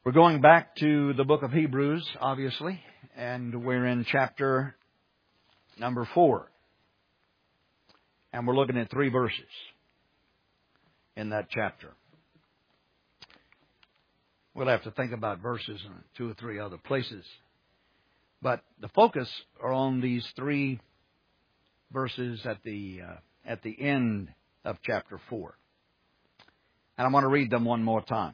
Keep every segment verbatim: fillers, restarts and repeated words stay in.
We're going back to the book of Hebrews, obviously, and we're in chapter number four. And we're looking at three verses in that chapter. We'll have to think about verses in two or three other places. But the focus are on these three verses at the uh, at the end of chapter four. And I want to read them one more time.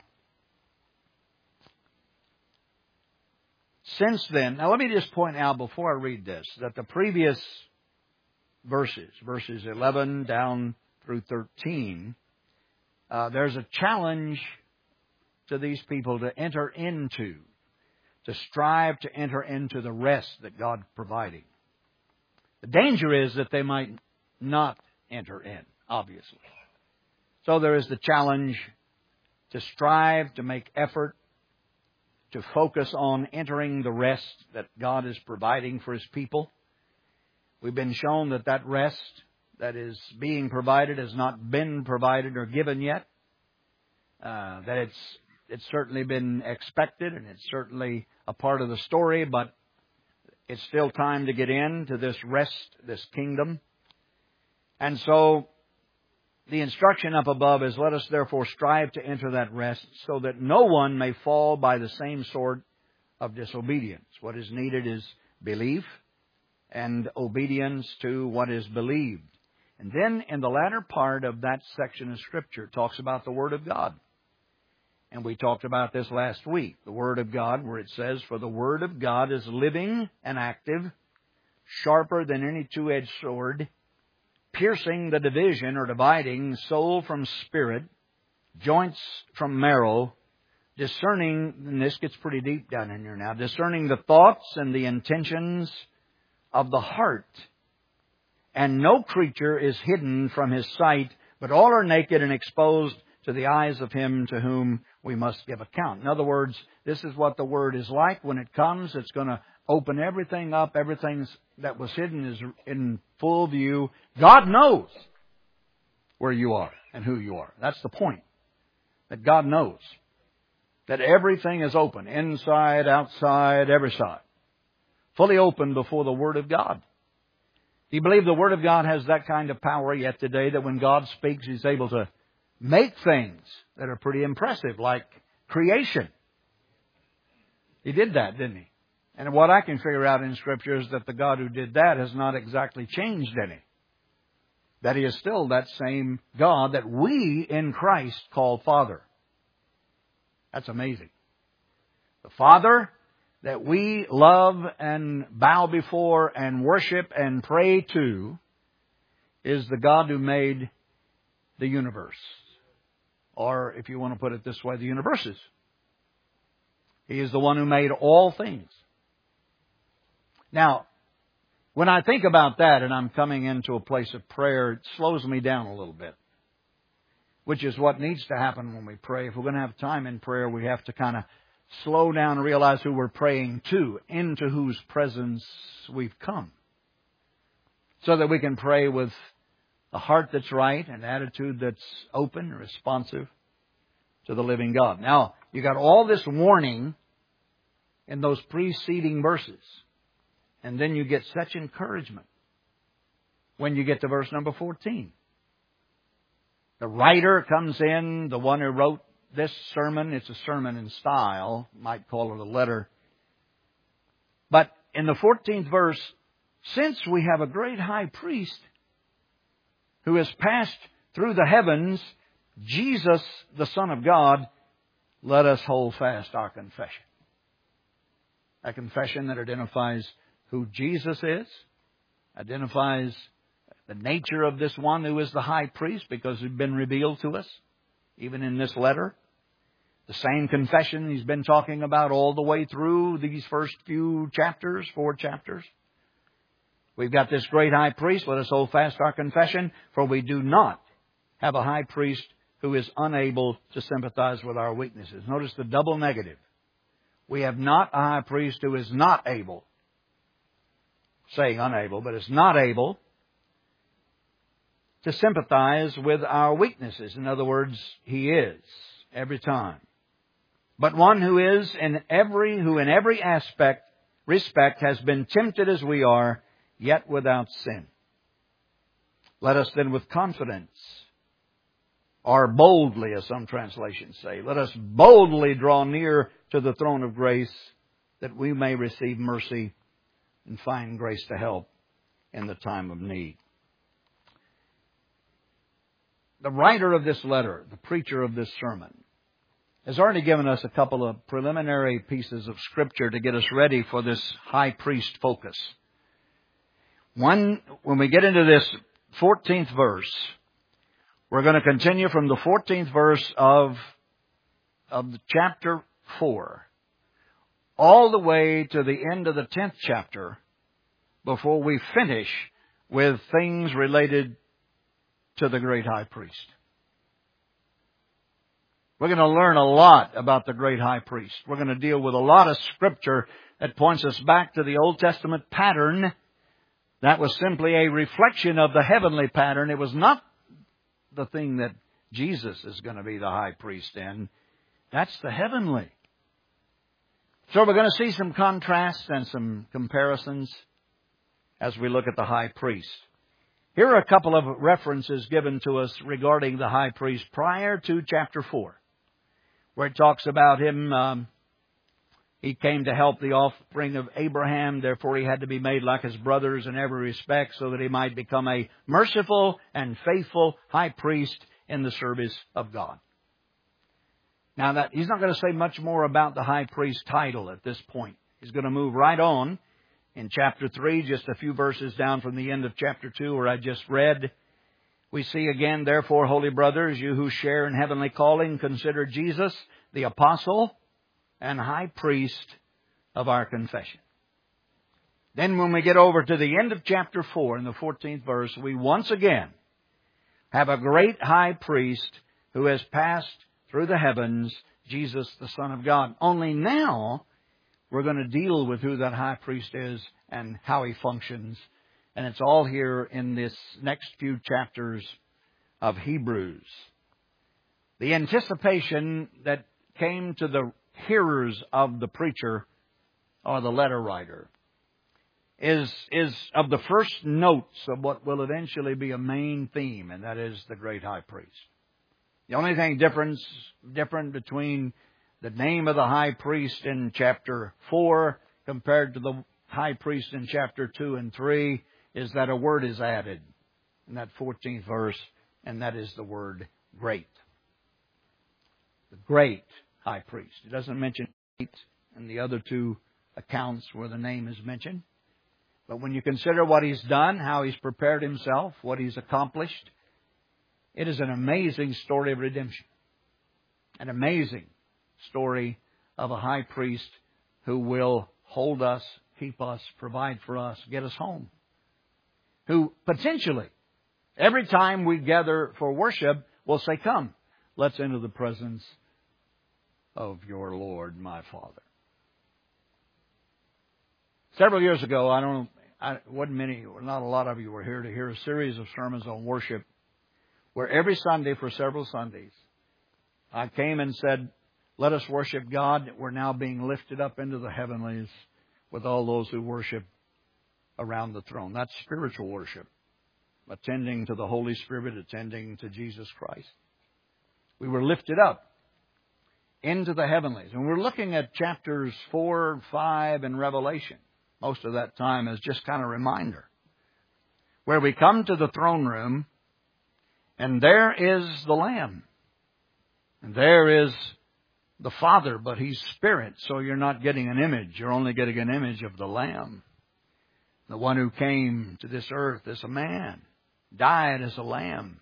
Since then, now let me just point out before I read this, that the previous verses, verses eleven down through thirteen, uh, there's a challenge to these people to enter into, to strive to enter into the rest that God's providing. The danger is that they might not enter in, obviously. So there is the challenge to strive, to make effort, to focus on entering the rest that God is providing for His people. We've been shown that that rest that is being provided has not been provided or given yet. Uh, that it's it's certainly been expected and it's certainly a part of the story, but it's still time to get into this rest, this kingdom. And so the instruction up above is, let us therefore strive to enter that rest so that no one may fall by the same sort of disobedience. What is needed is belief and obedience to what is believed. And then in the latter part of that section of Scripture, it talks about the Word of God. And we talked about this last week. The Word of God, where it says, for the Word of God is living and active, sharper than any two-edged sword, piercing the division or dividing soul from spirit, joints from marrow, discerning, and this gets pretty deep down in here now, discerning the thoughts and the intentions of the heart. And no creature is hidden from His sight, but all are naked and exposed to the eyes of Him to whom we must give account. In other words, this is what the Word is like. When it comes, it's going to open everything up. Everything that was hidden is in full view. God knows where you are and who you are. That's the point. That God knows. That everything is open. Inside, outside, every side. Fully open before the Word of God. Do you believe the Word of God has that kind of power yet today, that when God speaks, He's able to make things that are pretty impressive, like creation? He did that, didn't He? And what I can figure out in Scripture is that the God who did that has not exactly changed any. That He is still that same God that we in Christ call Father. That's amazing. The Father that we love and bow before and worship and pray to is the God who made the universe. Or, if you want to put it this way, the universes. He is the one who made all things. Now, when I think about that and I'm coming into a place of prayer, it slows me down a little bit. Which is what needs to happen when we pray. If we're going to have time in prayer, we have to kind of slow down and realize who we're praying to, into whose presence we've come. So that we can pray with a heart that's right, an attitude that's open and responsive to the living God. Now, you got all this warning in those preceding verses. And then you get such encouragement when you get to verse number fourteen. The writer comes in, the one who wrote this sermon. It's a sermon in style. Might call it a letter. But in the fourteenth verse, since we have a great high priest who has passed through the heavens, Jesus, the Son of God, let us hold fast our confession. A confession that identifies who Jesus is, identifies the nature of this one who is the high priest, because it's been revealed to us, even in this letter. The same confession He's been talking about all the way through these first few chapters, four chapters. We've got this great high priest. Let us hold fast our confession, for we do not have a high priest who is unable to sympathize with our weaknesses. Notice the double negative. We have not a high priest who is not able, saying unable, but is not able to sympathize with our weaknesses. In other words, He is every time. but one who is in every, who in every aspect, respect has been tempted as we are, yet without sin. Let us then with confidence, or boldly, as some translations say, let us boldly draw near to the throne of grace, that we may receive mercy and find grace to help in the time of need. The writer of this letter, the preacher of this sermon, has already given us a couple of preliminary pieces of Scripture to get us ready for this high priest focus. One, when we get into this fourteenth verse, we're going to continue from the fourteenth verse of, of chapter four, all the way to the end of the tenth chapter, before we finish with things related to the great high priest. We're going to learn a lot about the great high priest. We're going to deal with a lot of Scripture that points us back to the Old Testament pattern. That was simply a reflection of the heavenly pattern. It was not the thing that Jesus is going to be the high priest in. That's the heavenly. So we're going to see some contrasts and some comparisons as we look at the high priest. Here are a couple of references given to us regarding the high priest prior to chapter four, where it talks about him. Um, he came to help the offspring of Abraham, therefore he had to be made like his brothers in every respect, so that he might become a merciful and faithful high priest in the service of God. Now, that he's not going to say much more about the high priest title at this point. He's going to move right on in chapter three, just a few verses down from the end of chapter two, where I just read. We see again, therefore, holy brothers, you who share in heavenly calling, consider Jesus, the apostle and high priest of our confession. Then when we get over to the end of chapter four, in the fourteenth verse, we once again have a great high priest who has passed through the heavens, Jesus, the Son of God. Only now we're going to deal with who that high priest is and how he functions. And it's all here in this next few chapters of Hebrews. The anticipation that came to the hearers of the preacher or the letter writer is, is of the first notes of what will eventually be a main theme, and that is the great high priest. The only thing difference, different between the name of the high priest in chapter four compared to the high priest in chapter two and three is that a word is added in that fourteenth verse, and that is the word great. The great high priest. It doesn't mention great in the other two accounts where the name is mentioned. But when you consider what he's done, how he's prepared himself, what he's accomplished, it is an amazing story of redemption. An amazing story of a high priest who will hold us, keep us, provide for us, get us home. Who potentially, every time we gather for worship, will say, come, let's enter the presence of your Lord, my Father. Several years ago, I don't, I wasn't many, not a lot of you were here to hear a series of sermons on worship, where every Sunday for several Sundays, I came and said, let us worship God. We're now being lifted up into the heavenlies with all those who worship around the throne. That's spiritual worship. Attending to the Holy Spirit, attending to Jesus Christ. We were lifted up into the heavenlies. And we're looking at chapters four and five in Revelation. Most of that time as just kind of a reminder. Where we come to the throne room, and there is the Lamb. And there is the Father, but He's Spirit, so you're not getting an image. You're only getting an image of the Lamb. The one who came to this earth as a man, died as a lamb.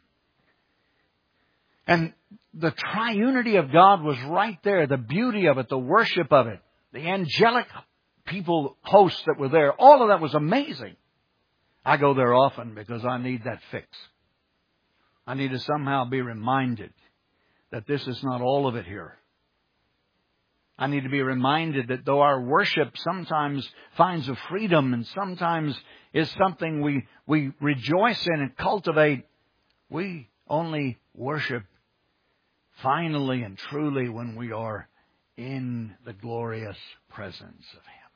And the triunity of God was right there. The beauty of it, the worship of it, the angelic people, hosts that were there, all of that was amazing. I go there often because I need that fix. I need to somehow be reminded that this is not all of it here. I need to be reminded that though our worship sometimes finds a freedom and sometimes is something we, we rejoice in and cultivate, we only worship finally and truly when we are in the glorious presence of Him.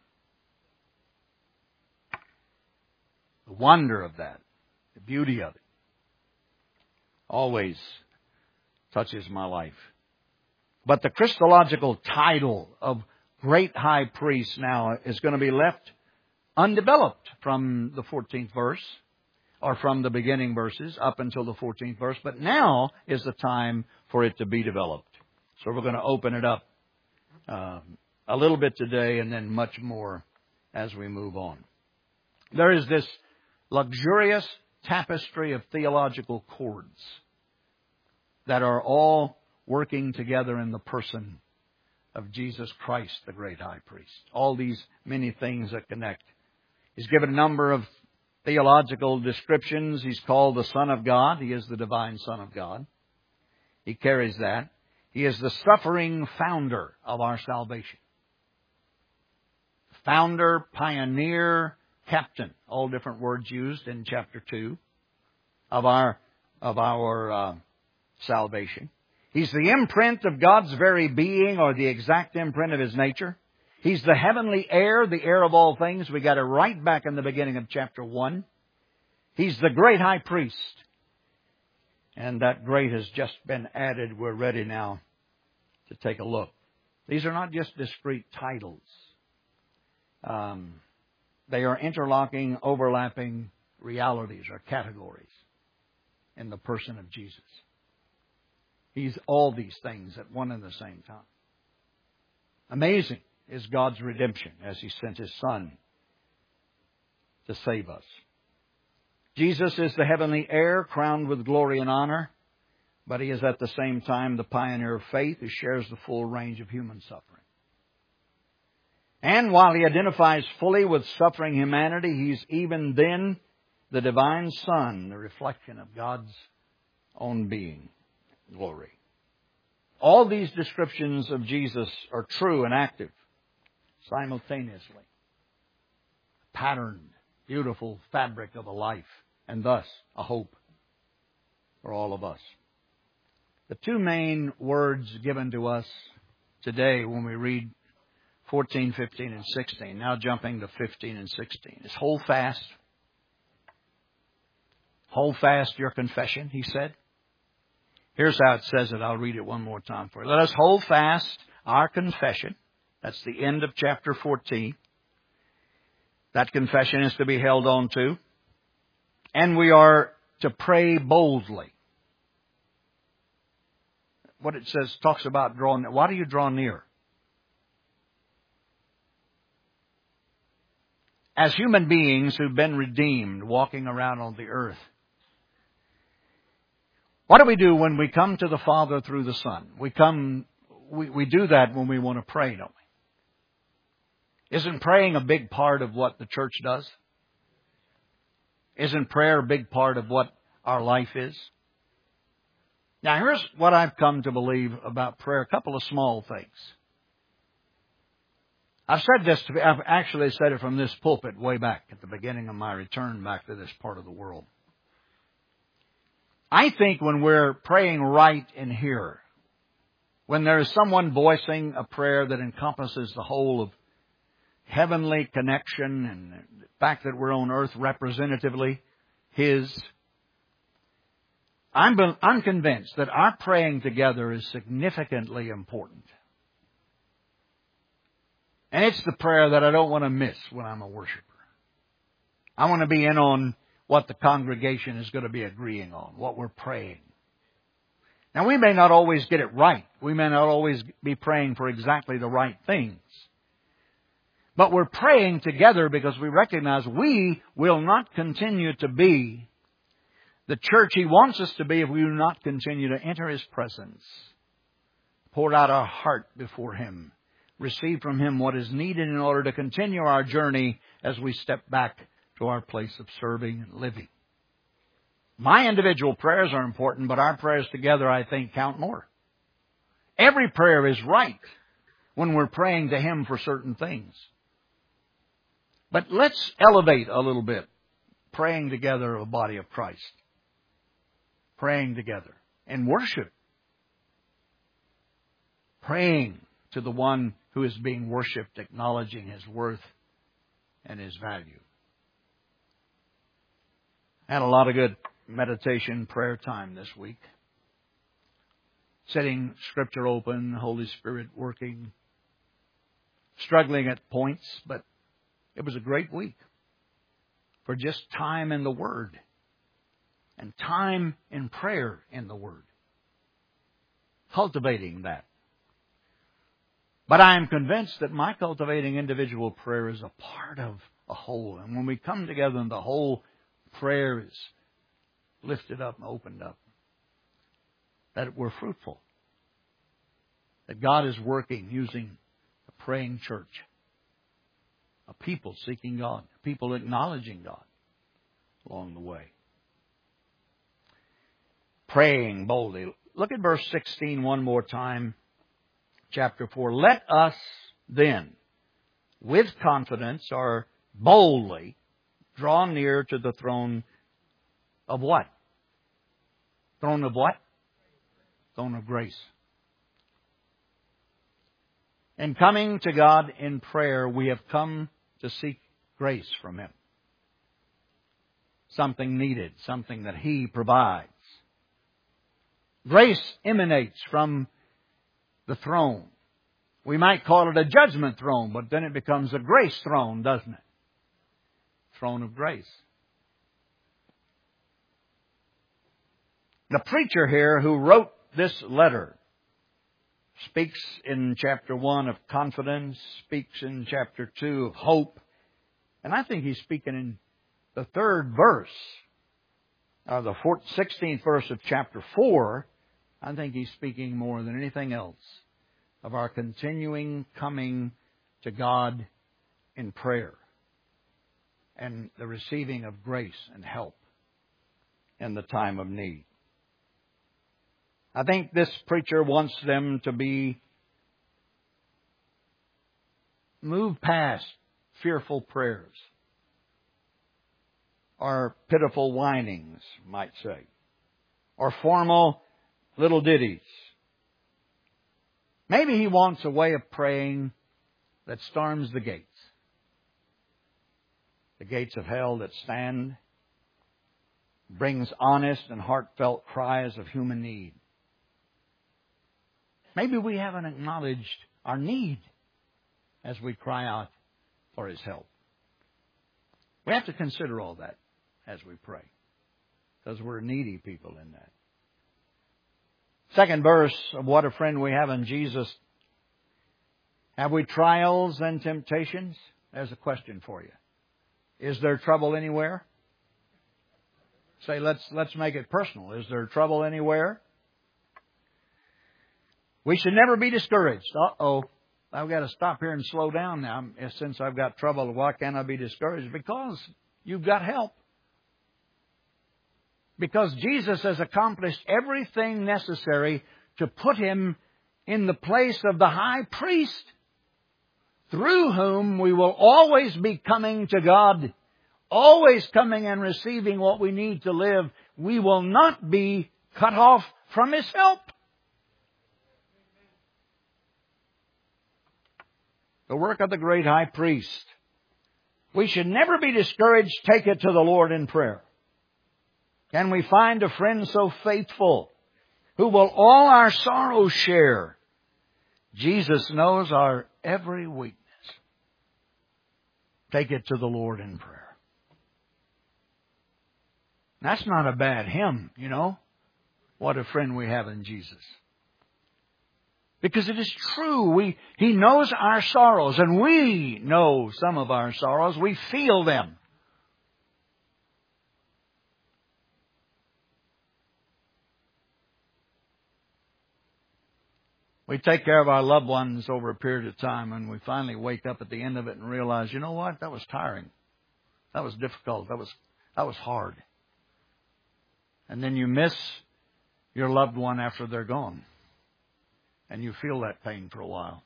The wonder of that, the beauty of it, always touches my life. But the Christological title of Great High Priest now is going to be left undeveloped from the fourteenth verse, or from the beginning verses up until the fourteenth verse. But now is the time for it to be developed. So we're going to open it up uh, a little bit today and then much more as we move on. There is this luxurious tapestry of theological chords that are all working together in the person of Jesus Christ, the great high priest. All these many things that connect. He's given a number of theological descriptions. He's called the Son of God. He is the divine Son of God. He carries that. He is the suffering founder of our salvation. Founder, pioneer, captain. All different words used in chapter two of our, of our uh, salvation. He's the imprint of God's very being, or the exact imprint of His nature. He's the heavenly heir, the heir of all things. We got it right back in the beginning of chapter one. He's the great high priest. And that great has just been added. We're ready now to take a look. These are not just discrete titles. Um, they are interlocking, overlapping realities or categories in the person of Jesus. He's all these things at one and the same time. Amazing is God's redemption as He sent His Son to save us. Jesus is the heavenly heir, crowned with glory and honor, but He is at the same time the pioneer of faith who shares the full range of human suffering. And while He identifies fully with suffering humanity, He's even then the divine Son, the reflection of God's own being. Glory. All these descriptions of Jesus are true and active simultaneously. Patterned, beautiful fabric of a life, and thus a hope for all of us. The two main words given to us today when we read fourteen, fifteen, and sixteen, now jumping to fifteen and sixteen, is hold fast. Hold fast your confession, He said. Here's how it says it. I'll read it one more time for you. Let us hold fast our confession. That's the end of chapter fourteen. That confession is to be held on to. And we are to pray boldly. What it says talks about drawing. Why do you draw near? As human beings who've been redeemed, walking around on the earth, what do we do when we come to the Father through the Son? We come, we, we do that when we want to pray, don't we? Isn't praying a big part of what the church does? Isn't prayer a big part of what our life is? Now, here's what I've come to believe about prayer. A couple of small things. I've said this, to, I've actually said it from this pulpit way back at the beginning of my return back to this part of the world. I think when we're praying right in here, when there is someone voicing a prayer that encompasses the whole of heavenly connection and the fact that we're on earth representatively His, I'm, I'm convinced that our praying together is significantly important. And it's the prayer that I don't want to miss when I'm a worshiper. I want to be in on what the congregation is going to be agreeing on, what we're praying. Now, we may not always get it right. We may not always be praying for exactly the right things. But we're praying together because we recognize we will not continue to be the church He wants us to be if we do not continue to enter His presence, pour out our heart before Him, receive from Him what is needed in order to continue our journey as we step back to our place of serving and living. My individual prayers are important, but our prayers together, I think, count more. Every prayer is right when we're praying to Him for certain things. But let's elevate a little bit praying together of a body of Christ. Praying together in worship. Praying to the one who is being worshipped, acknowledging His worth and His value. Had a lot of good meditation prayer time this week. Setting Scripture open, Holy Spirit working. Struggling at points, but it was a great week for just time in the Word and time in prayer in the Word. Cultivating that. But I am convinced that my cultivating individual prayer is a part of a whole. And when we come together and the whole prayer is lifted up and opened up, that we're fruitful. That God is working using a praying church. A people seeking God. People acknowledging God along the way. Praying boldly. Look at verse sixteen one more time. Chapter four. Let us then, with confidence or boldly, draw near to the throne of what? Throne of what? Throne of grace. In coming to God in prayer, we have come to seek grace from Him. Something needed, something that He provides. Grace emanates from the throne. We might call it a judgment throne, but then it becomes a grace throne, doesn't it? Throne of grace. The preacher here who wrote this letter speaks in chapter one of confidence, speaks in chapter two of hope, and I think he's speaking in the third verse, or the sixteenth verse of chapter four. I think he's speaking more than anything else of our continuing coming to God in prayer and the receiving of grace and help in the time of need. I think this preacher wants them to be moved past fearful prayers or pitiful whinings, might say, or formal little ditties. Maybe he wants a way of praying that storms the gates. The gates of hell that stand, brings honest and heartfelt cries of human need. Maybe we haven't acknowledged our need as we cry out for His help. We have to consider all that as we pray, because we're needy people in that. Second verse of what a friend we have in Jesus. Have we trials and temptations? There's a question for you. Is there trouble anywhere? Say, let's let's make it personal. Is there trouble anywhere? We should never be discouraged. Uh-oh, I've got to stop here and slow down now. Since I've got trouble, why can't I be discouraged? Because you've got help. Because Jesus has accomplished everything necessary to put Him in the place of the high priest, through whom we will always be coming to God, always coming and receiving what we need to live. We will not be cut off from His help. The work of the great high priest. We should never be discouraged. Take it to the Lord in prayer. Can we find a friend so faithful who will all our sorrows share? Jesus knows our every weakness. Take it to the Lord in prayer. That's not a bad hymn, you know. What a friend we have in Jesus. Because it is true. We, He knows our sorrows, and we know some of our sorrows. We feel them. We take care of our loved ones over a period of time, and we finally wake up at the end of it and realize, you know what? That was tiring. That was difficult. That was, that was hard. And then you miss your loved one after they're gone. And you feel that pain for a while.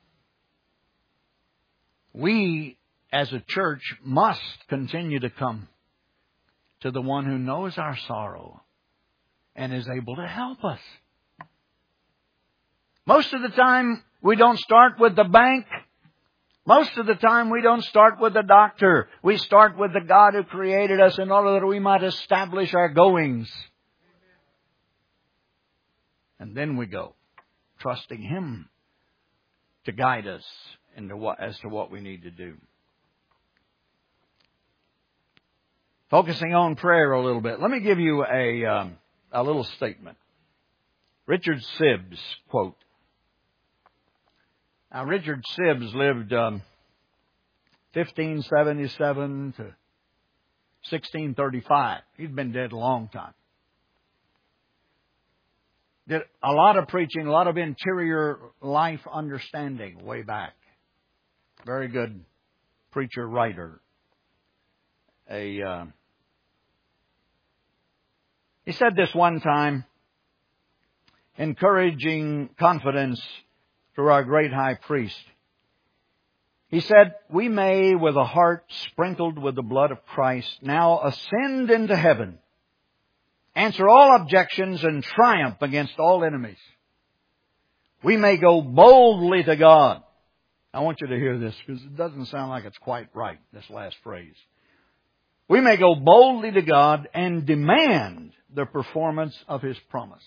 We, as a church, must continue to come to the one who knows our sorrow and is able to help us. Most of the time, We don't start with the bank. Most of the time we don't start with the doctor. We start with the God who created us in order that we might establish our goings. And then we go, trusting Him to guide us into what, as to what we need to do. Focusing on prayer a little bit. Let me give you a, um, a little statement. Richard Sibbes quote. Now, Richard Sibbes lived um, fifteen seventy-seven to sixteen thirty-five. He'd been dead a long time. Did a lot of preaching, a lot of interior life understanding way back. Very good preacher, writer. A uh, he said this one time, encouraging confidence through our great high priest. He said, "We may, with a heart sprinkled with the blood of Christ, now ascend into heaven, answer all objections, and triumph against all enemies. We may go boldly to God." I want you to hear this because it doesn't sound like it's quite right, this last phrase. "We may go boldly to God and demand the performance of His promises."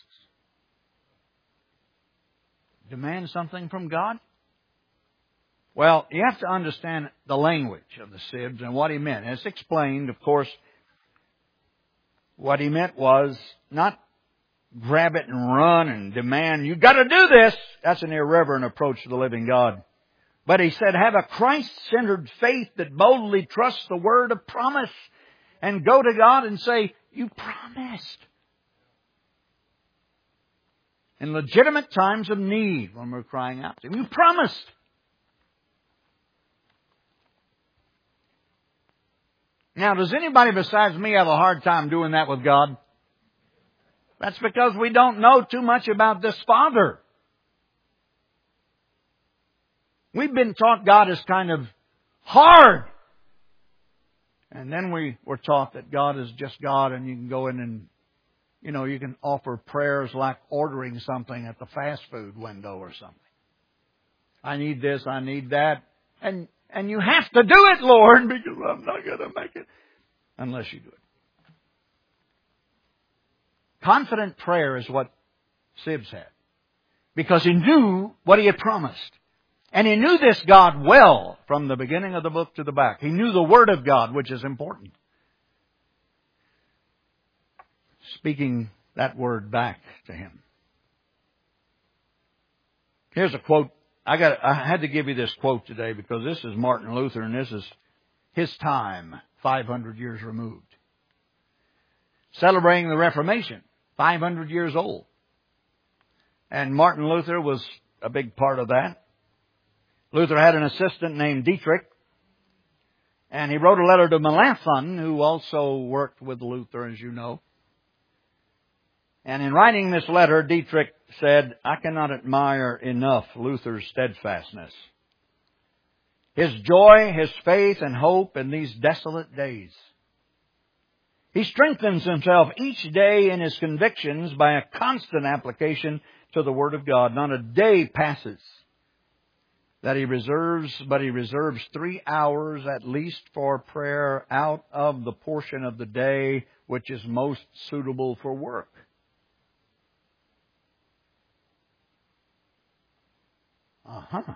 Demand something from God? Well, you have to understand the language of the Sibbes and what he meant. It's explained, of course, what he meant was not grab it and run and demand, "You got to do this." That's an irreverent approach to the living God. But he said, have a Christ-centered faith that boldly trusts the word of promise and go to God and say, "You promised." In legitimate times of need, when we're crying out to Him, "You promised." Now, does anybody besides me have a hard time doing that with God? That's because we don't know too much about this Father. We've been taught God is kind of hard. And then we were taught that God is just God, and you can go in and, you know, you can offer prayers like ordering something at the fast food window or something. "I need this, I need that." And and you have to do it, Lord, because I'm not going to make it unless you do it. Confident prayer is what Sibbes had, because he knew what he had promised. And he knew this God well from the beginning of the book to the back. He knew the Word of God, which is important. Speaking that Word back to him. Here's a quote. I got. I had to give you this quote today because this is Martin Luther, and this is his time, five hundred years removed. Celebrating the Reformation, five hundred years old. And Martin Luther was a big part of that. Luther had an assistant named Dietrich, and he wrote a letter to Melanchthon, who also worked with Luther, as you know. And in writing this letter, Dietrich said, "I cannot admire enough Luther's steadfastness, his joy, his faith, and hope in these desolate days. He strengthens himself each day in his convictions by a constant application to the Word of God. Not a day passes that he reserves, but he reserves three hours at least for prayer out of the portion of the day which is most suitable for work." Uh-huh.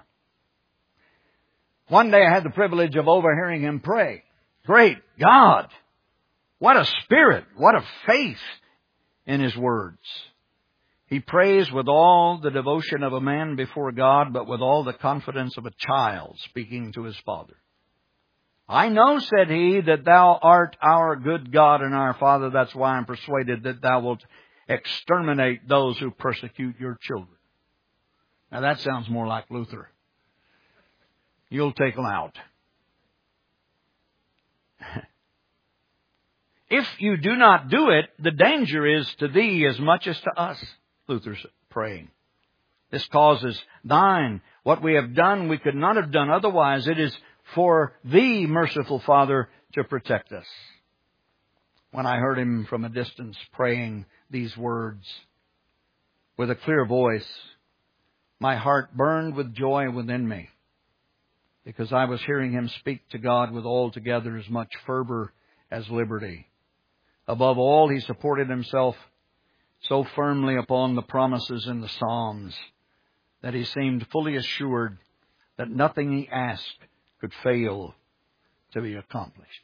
One day I had the privilege of overhearing him pray. Great God! What a spirit! What a faith in his words! He prays with all the devotion of a man before God, but with all the confidence of a child speaking to his father. "I know," said he, "that thou art our good God and our Father. That's why I'm persuaded that thou wilt exterminate those who persecute your children." Now that sounds more like Luther. You'll take them out. "If you do not do it, the danger is to thee as much as to us," Luther's praying. "This cause is thine. What we have done, we could not have done otherwise. It is for thee, merciful Father, to protect us." When I heard him from a distance praying these words with a clear voice, my heart burned with joy within me, because I was hearing him speak to God with altogether as much fervor as liberty. Above all, he supported himself so firmly upon the promises in the Psalms that he seemed fully assured that nothing he asked could fail to be accomplished.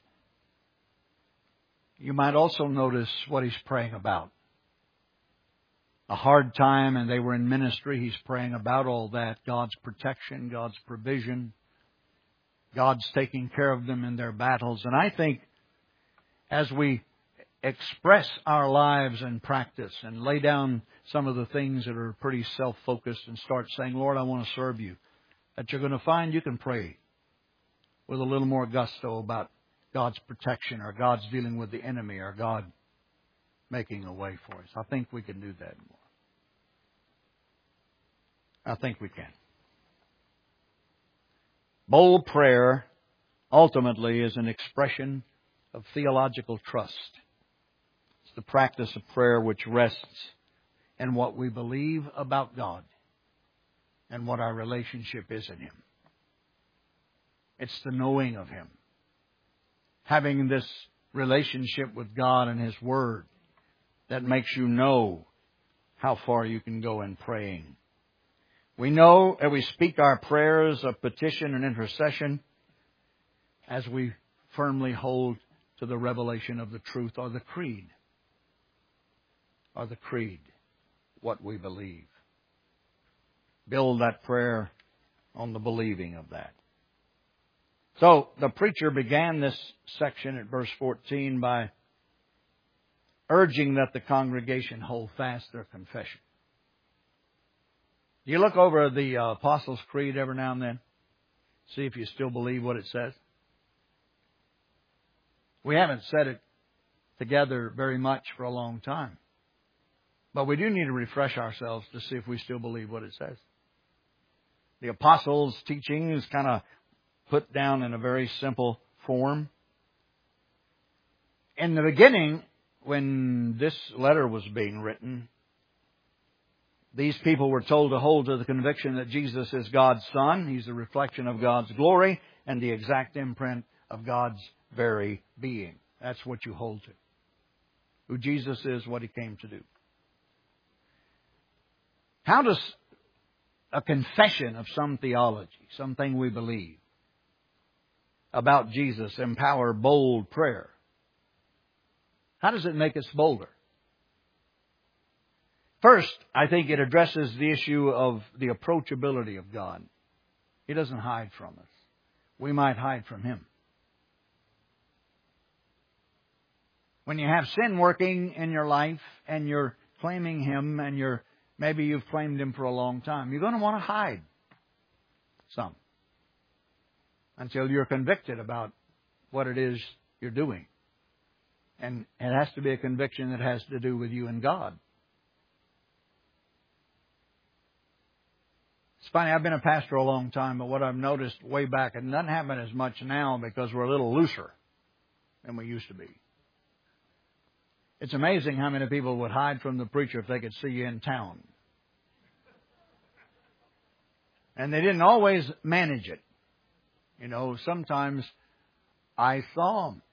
You might also notice what he's praying about. A hard time, and they were in ministry. He's praying about all that. God's protection, God's provision. God's taking care of them in their battles. And I think as we express our lives in practice and lay down some of the things that are pretty self-focused and start saying, Lord, I want to serve you, that you're going to find you can pray with a little more gusto about God's protection, or God's dealing with the enemy, or God making a way for us. I think we can do that more. I think we can. Bold prayer ultimately is an expression of theological trust. It's the practice of prayer which rests in what we believe about God and what our relationship is in Him. It's the knowing of Him. Having this relationship with God and His Word that makes you know how far you can go in praying. We know that we speak our prayers of petition and intercession as we firmly hold to the revelation of the truth, or the creed. Or the creed, what we believe. Build that prayer on the believing of that. So, the preacher began this section at verse fourteen by urging that the congregation hold fast their confession. You look over the uh, Apostles' Creed every now and then, see if you still believe what it says. We haven't said it together very much for a long time. But we do need to refresh ourselves to see if we still believe what it says. The Apostles' teaching is kind of put down in a very simple form. In the beginning, when this letter was being written, these people were told to hold to the conviction that Jesus is God's Son. He's a reflection of God's glory and the exact imprint of God's very being. That's what you hold to. Who Jesus is, what He came to do. How does a confession of some theology, something we believe about Jesus, empower bold prayer? How does it make us bolder? First, I think it addresses the issue of the approachability of God. He doesn't hide from us. We might hide from Him. When you have sin working in your life and you're claiming Him, and you're maybe you've claimed Him for a long time, you're going to want to hide some until you're convicted about what it is you're doing. And it has to be a conviction that has to do with you and God. It's funny, I've been a pastor a long time, but what I've noticed way back, it doesn't happen as much now because we're a little looser than we used to be. It's amazing how many people would hide from the preacher if they could see you in town. And they didn't always manage it. You know, sometimes I saw them.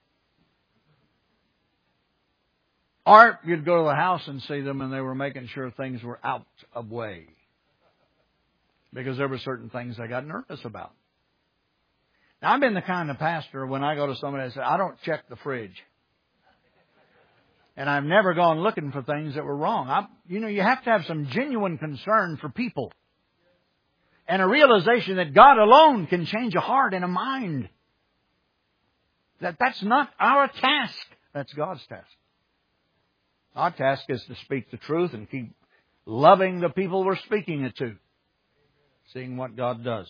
Or you'd go to the house and see them, and they were making sure things were out of way. Because there were certain things I got nervous about. Now, I've been the kind of pastor, when I go to somebody, I say, I don't check the fridge. And I've never gone looking for things that were wrong. I, you know, you have to have some genuine concern for people. And a realization that God alone can change a heart and a mind. That that's not our task. That's God's task. Our task is to speak the truth and keep loving the people we're speaking it to. Seeing what God does.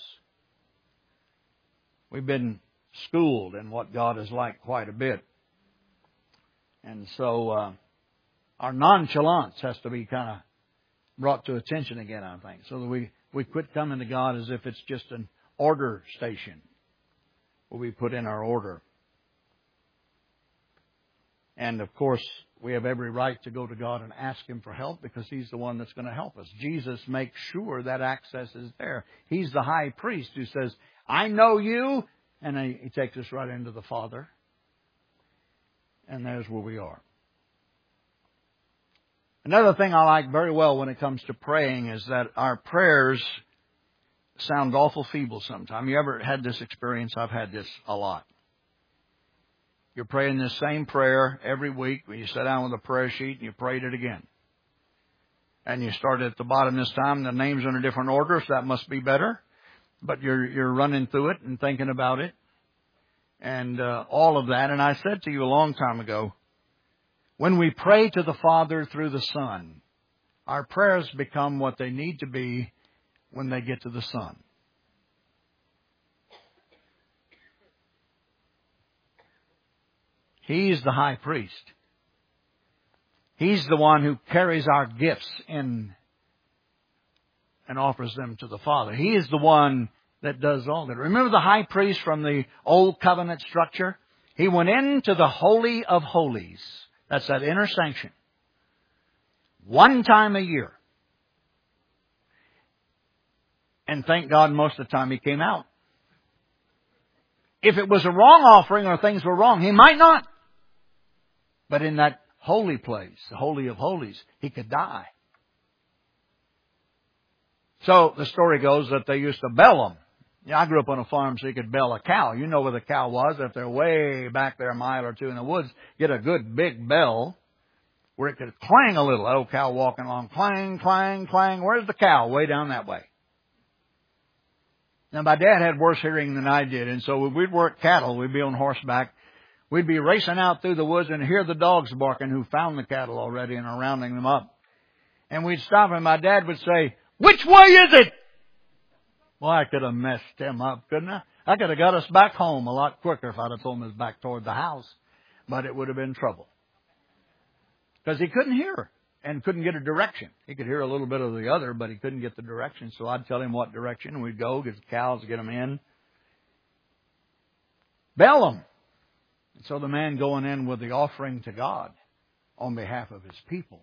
We've been schooled in what God is like quite a bit. And so uh, our nonchalance has to be kind of brought to attention again, I think. So that we, we quit coming to God as if it's just an order station where we put in our order. And, of course, we have every right to go to God and ask Him for help because He's the one that's going to help us. Jesus makes sure that access is there. He's the high priest who says, I know you. And He takes us right into the Father. And there's where we are. Another thing I like very well when it comes to praying is that our prayers sound awful feeble sometimes. You ever had this experience? I've had this a lot. You're praying this same prayer every week when you sit down with a prayer sheet and you prayed it again. And you start at the bottom this time. The names are in a different order, so that must be better. But you're you're running through it and thinking about it. And uh, all of that. And I said to you a long time ago, when we pray to the Father through the Son, our prayers become what they need to be when they get to the Son. He's the high priest. He's the one who carries our gifts in and offers them to the Father. He is the one that does all that. Remember the high priest from the Old Covenant structure? He went into the Holy of Holies. That's that inner sanction. One time a year. And thank God most of the time he came out. If it was a wrong offering or things were wrong, he might not. But in that holy place, the Holy of Holies, he could die. So the story goes that they used to bell him. Yeah, I grew up on a farm so you could bell a cow. You know where the cow was. If they're way back there a mile or two in the woods, get a good big bell where it could clang a little. That old cow walking along, clang, clang, clang. Where's the cow? Way down that way. Now, my dad had worse hearing than I did, and so we'd work cattle. We'd be on horseback. We'd be racing out through the woods and hear the dogs barking who found the cattle already and are rounding them up. And we'd stop, and my dad would say, which way is it? Well, I could have messed him up, couldn't I? I could have got us back home a lot quicker if I'd have told him it was back toward the house. But it would have been trouble. Because he couldn't hear and couldn't get a direction. He could hear a little bit of the other, but he couldn't get the direction. So I'd tell him what direction, and we'd go, get the cows, get them in. Bell them. And so the man going in with the offering to God on behalf of his people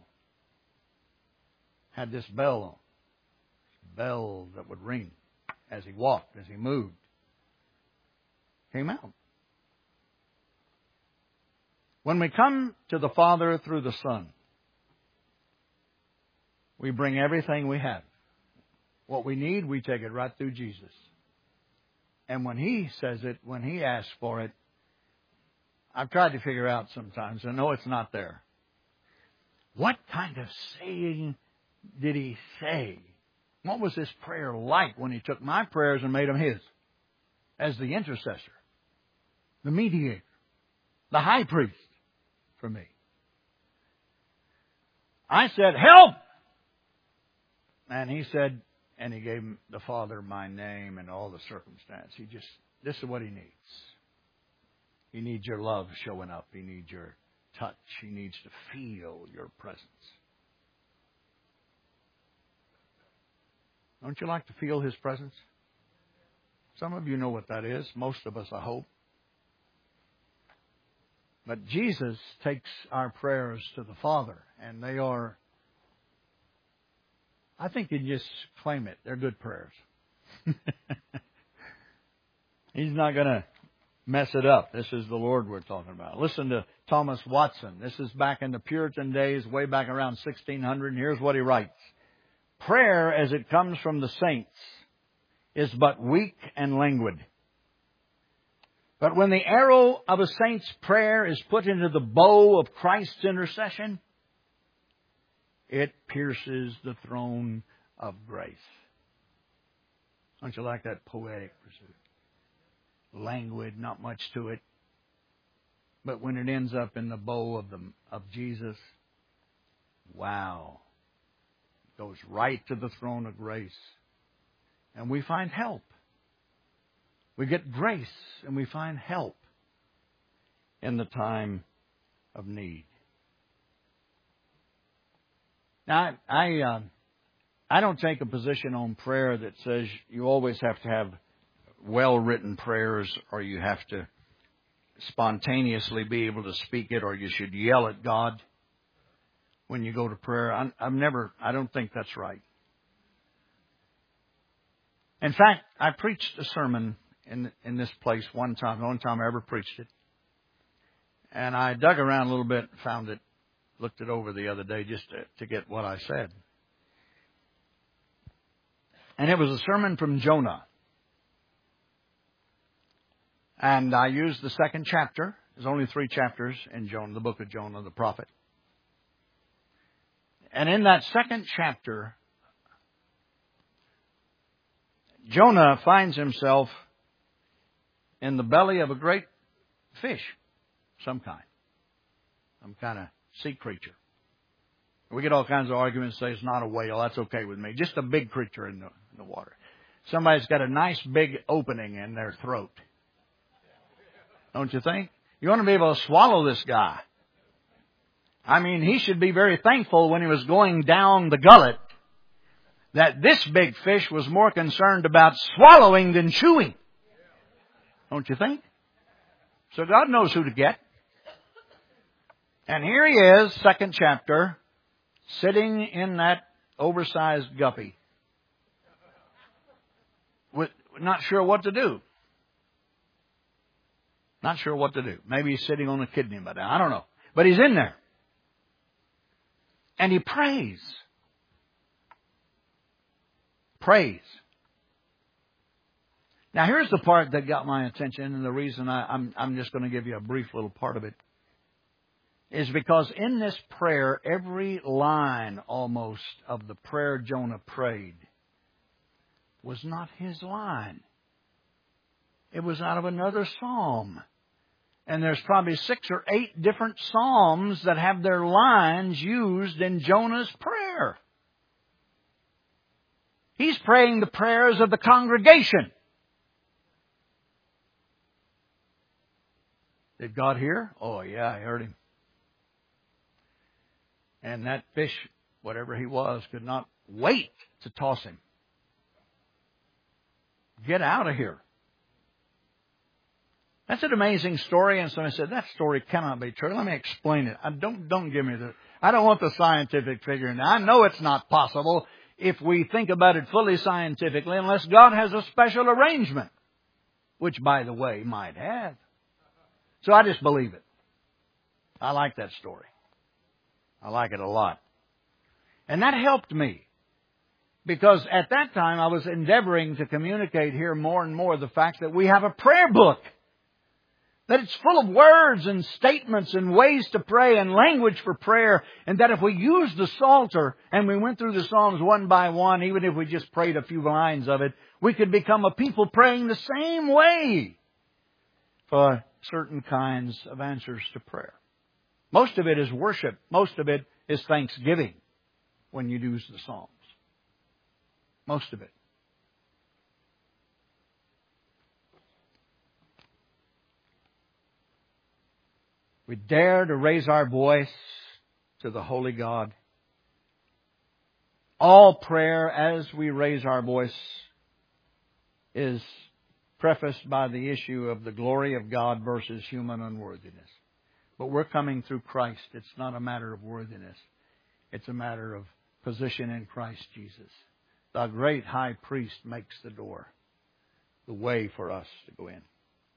had this bell on. Bell that would ring as he walked, as he moved. Came out. When we come to the Father through the Son, we bring everything we have. What we need, we take it right through Jesus. And when He says it, when He asks for it, I've tried to figure out sometimes. I know it's not there. What kind of saying did He say? What was this prayer like when He took my prayers and made them His? As the intercessor, the mediator, the high priest for me. I said, help! And He said, and He gave the Father my name and all the circumstance. He just, this is what He needs. He needs your love showing up. He needs your touch. He needs to feel your presence. Don't you like to feel His presence? Some of you know what that is. Most of us, I hope. But Jesus takes our prayers to the Father, and they are, I think you can just claim it. They're good prayers. He's not going to mess it up. This is the Lord we're talking about. Listen to Thomas Watson. This is back in the Puritan days, way back around sixteen hundred, and here's what he writes. Prayer, as it comes from the saints, is but weak and languid. But when the arrow of a saint's prayer is put into the bow of Christ's intercession, it pierces the throne of grace. Don't you like that poetic pursuit? Languid, not much to it. But when it ends up in the bow of the of Jesus, wow. It goes right to the throne of grace. And we find help. We get grace and we find help in the time of need. Now, I I, uh, I don't take a position on prayer that says you always have to have well-written prayers or you have to spontaneously be able to speak it, or you should yell at God when you go to prayer. I'm, I've never, I don't think that's right. In fact, I preached a sermon in in this place one time, the only time I ever preached it. And I dug around a little bit and found it, looked it over the other day just to, to get what I said. And it was a sermon from Jonah. And I used the second chapter. There's only three chapters in Jonah, the book of Jonah, the prophet. And in that second chapter, Jonah finds himself in the belly of a great fish, some kind, some kind of sea creature. We get all kinds of arguments, say it's not a whale. That's okay with me. Just a big creature in the, in the water. Somebody's got a nice big opening in their throat. Don't you think? You want to be able to swallow this guy. I mean, he should be very thankful when he was going down the gullet that this big fish was more concerned about swallowing than chewing. Don't you think? So God knows who to get. And here he is, second chapter, sitting in that oversized guppy. With, not sure what to do. Not sure what to do. Maybe he's sitting on a kidney by now. I don't know. But he's in there. And he prays. Prays. Now here's the part that got my attention, and the reason I, I'm, I'm just going to give you a brief little part of it is because in this prayer, every line almost of the prayer Jonah prayed was not his line. It was out of another psalm. And there's probably six or eight different psalms that have their lines used in Jonah's prayer. He's praying the prayers of the congregation. Did God hear? Oh, yeah, I heard him. And that fish, whatever he was, could not wait to toss him. Get out of here. That's an amazing story. And somebody said, that story cannot be true. Let me explain it. I don't, don't give me the, I don't want the scientific figure. Now, I know it's not possible if we think about it fully scientifically unless God has a special arrangement, which, by the way, might have. So I just believe it. I like that story. I like it a lot. And that helped me. Because at that time I was endeavoring to communicate here more and more the fact that we have a prayer book. That it's full of words and statements and ways to pray and language for prayer. And that if we use the Psalter and we went through the Psalms one by one, even if we just prayed a few lines of it, we could become a people praying the same way for certain kinds of answers to prayer. Most of it is worship. Most of it is thanksgiving when you use the Psalms. Most of it. We dare to raise our voice to the Holy God. All prayer as we raise our voice is prefaced by the issue of the glory of God versus human unworthiness. But we're coming through Christ. It's not a matter of worthiness. It's a matter of position in Christ Jesus. The great high priest makes the door, the way for us to go in.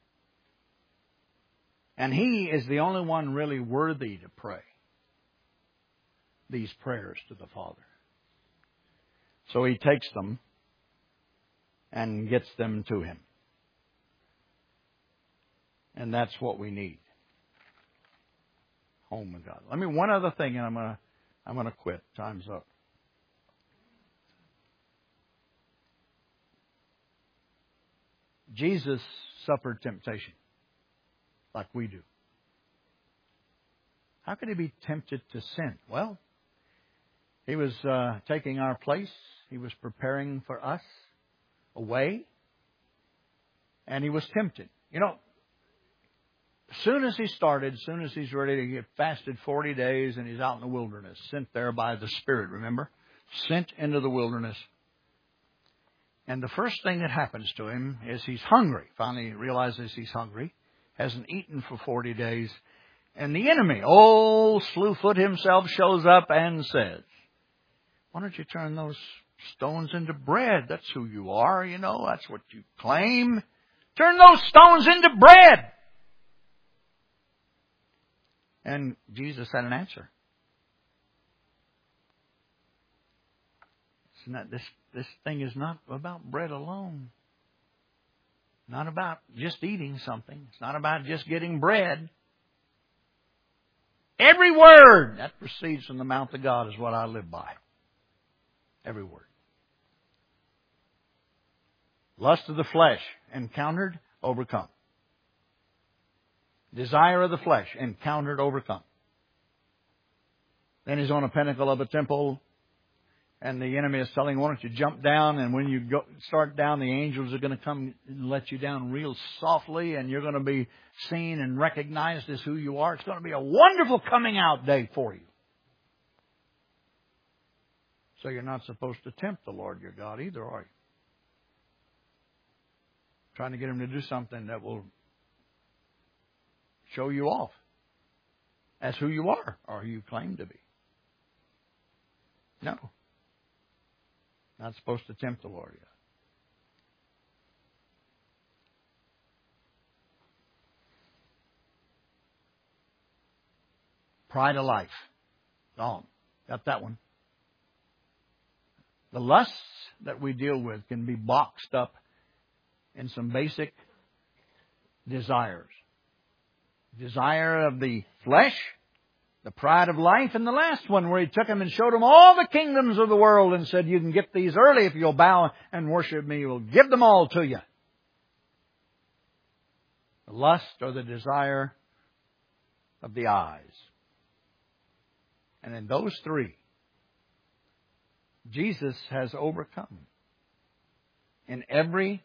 And He is the only one really worthy to pray these prayers to the Father. So He takes them and gets them to Him. And that's what we need. Home with God. Let me one other thing, and I'm gonna I'm gonna quit. Time's up. Jesus suffered temptation like we do. How could He be tempted to sin? Well, He was uh, taking our place. He was preparing for us a way. And He was tempted. You know, as soon as He started, as soon as He's ready to get fasted forty days and He's out in the wilderness, sent there by the Spirit, remember? Sent into the wilderness. And the first thing that happens to Him is He's hungry. Finally He realizes He's hungry. hasn't eaten for forty days. And the enemy, old Slewfoot himself, shows up and says, why don't you turn those stones into bread? That's who you are, you know. That's what you claim. Turn those stones into bread. And Jesus had an answer. It's not, this, this thing is not about bread alone. Not about just eating something. It's not about just getting bread. Every word that proceeds from the mouth of God is what I live by. Every word. Lust of the flesh, encountered, overcome. Desire of the flesh, encountered, overcome. Then he's on a pinnacle of a temple, and the enemy is telling him, why don't you jump down, and when you go, start down, the angels are going to come and let you down real softly, and you're going to be seen and recognized as who you are. It's going to be a wonderful coming out day for you. So you're not supposed to tempt the Lord your God either, are you? Trying to get him to do something that will show you off as who you are or who you claim to be. No. Not supposed to tempt the Lord yet. Pride of life. Gone. Got that one. The lusts that we deal with can be boxed up in some basic desires. Desire of the flesh, the pride of life, and the last one where he took him and showed him all the kingdoms of the world and said, you can get these early if you'll bow and worship me. We'll give them all to you. The lust or the desire of the eyes. And in those three, Jesus has overcome. In every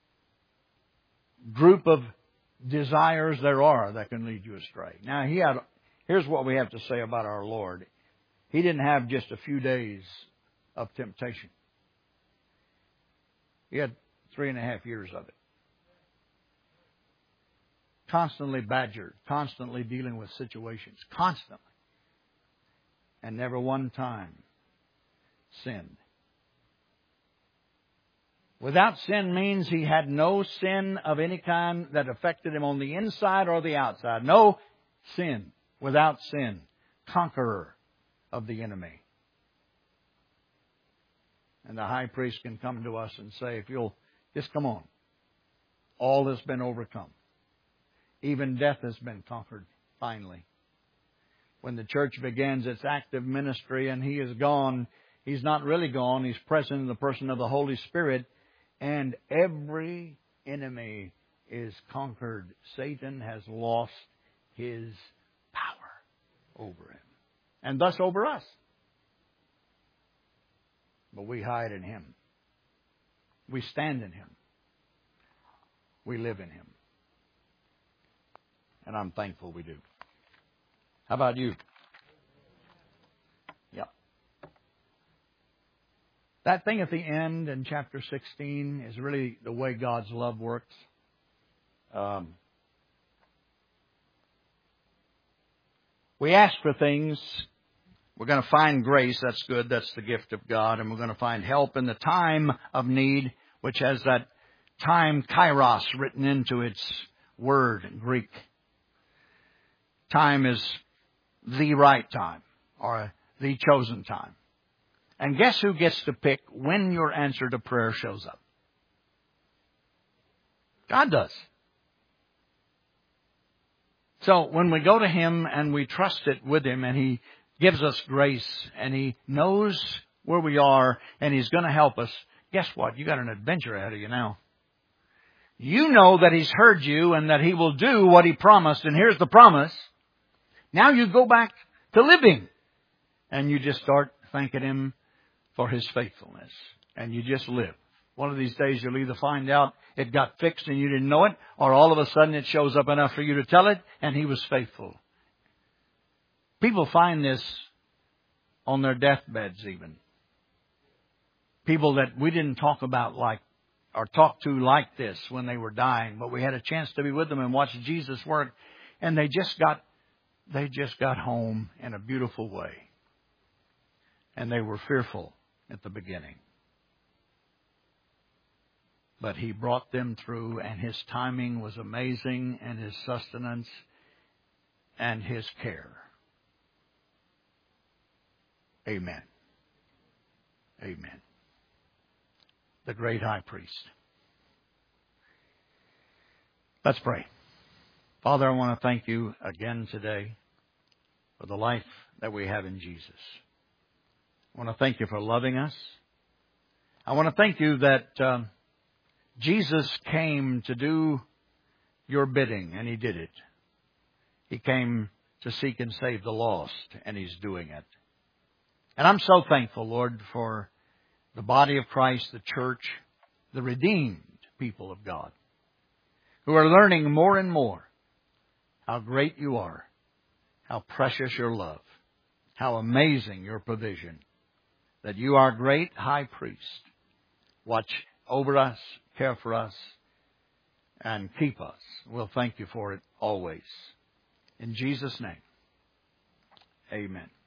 group of desires there are that can lead you astray. Now, he had, here's what we have to say about our Lord. He didn't have just a few days of temptation. He had three and a half years of it. Constantly badgered, constantly dealing with situations, constantly. And never one time sinned. Without sin means he had no sin of any kind that affected him on the inside or the outside. No sin. Without sin. Conqueror of the enemy. And the high priest can come to us and say, if you'll just come on. All has been overcome. Even death has been conquered finally. When the church begins its active ministry and he is gone, he's not really gone. He's present in the person of the Holy Spirit. And every enemy is conquered. Satan has lost his power over him. And thus over us. But we hide in him. We stand in him. We live in him. And I'm thankful we do. How about you? Yeah. That thing at the end in chapter sixteen is really the way God's love works. Um, we ask for things. We're going to find grace. That's good. That's the gift of God. And we're going to find help in the time of need, which has that time kairos written into its word in Greek. Time is the right time or the chosen time. And guess who gets to pick when your answer to prayer shows up? God does. So when we go to him and we trust it with him and he gives us grace and he knows where we are and he's going to help us, guess what? You got an adventure ahead of you now. You know that he's heard you and that he will do what he promised. And here's the promise. Now you go back to living and you just start thanking him for his faithfulness. And you just live. One of these days you'll either find out it got fixed and you didn't know it, or all of a sudden it shows up enough for you to tell it and he was faithful. People find this on their deathbeds even. People that we didn't talk about like or talked to like this when they were dying, but we had a chance to be with them and watch Jesus work, and they just got they just got home in a beautiful way. And they were fearful at the beginning. But He brought them through, and His timing was amazing, and His sustenance and His care. Amen. Amen. The great high priest. Let's pray. Father, I want to thank You again today for the life that we have in Jesus. I want to thank You for loving us. I want to thank You that um, Jesus came to do Your bidding, and He did it. He came to seek and save the lost, and He's doing it. And I'm so thankful, Lord, for the body of Christ, the church, the redeemed people of God, who are learning more and more how great You are, how precious Your love, how amazing Your provision, that You are great high priest. Watch over us, care for us, and keep us. We'll thank You for it always. In Jesus' name, amen.